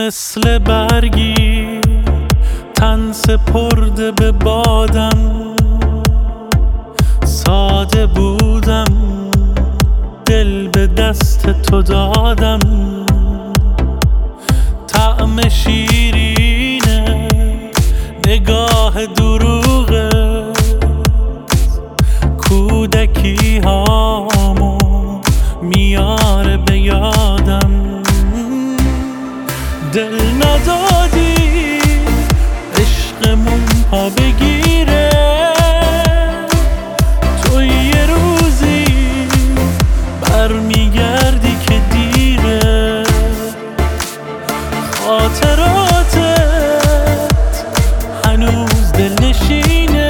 مثل برگی تن سپرده به بادم، ساده بودم دل به دست تو دادم. طعم شیرینه نگاه دروغه، کودکی هامو میاره به یادم. دل ندادی عشقمون پا بگیره، تو یه روزی برمیگردی که دیره. خاطراتت هنوز دلنشینه،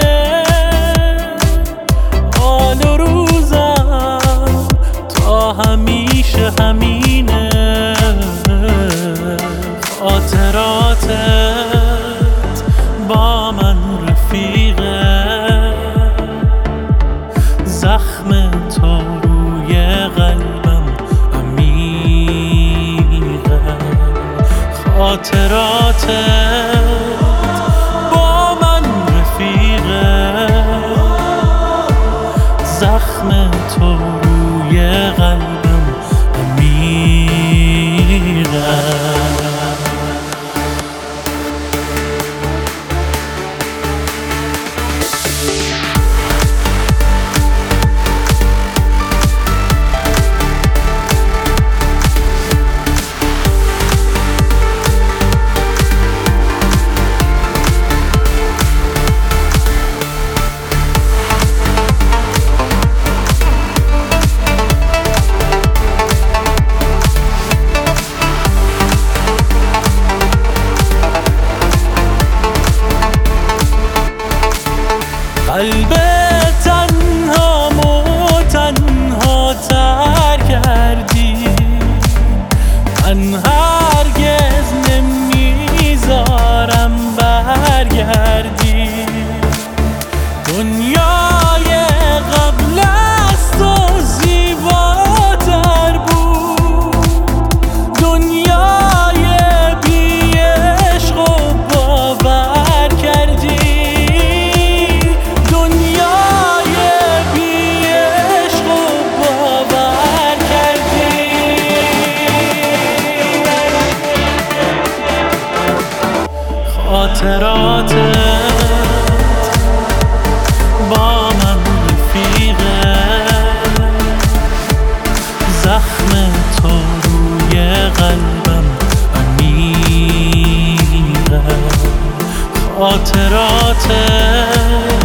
حال و روزم تا همیشه همینه. خاطراتت با من رفیقه، زخم تو روی قلبم عمیقه. خاطراتت با من رفیقه، زخم تو روی قلبم عمیقه. قلب تنهامو تنها تر کردی، من هرگز نمیذارم برگردی. دنیای قبل از تو زیباتر بود، دنیای بی عشق و باور کردی. خاطراتت با من رفیقه، زخم تو روی قلبم عمیقه. خاطراتت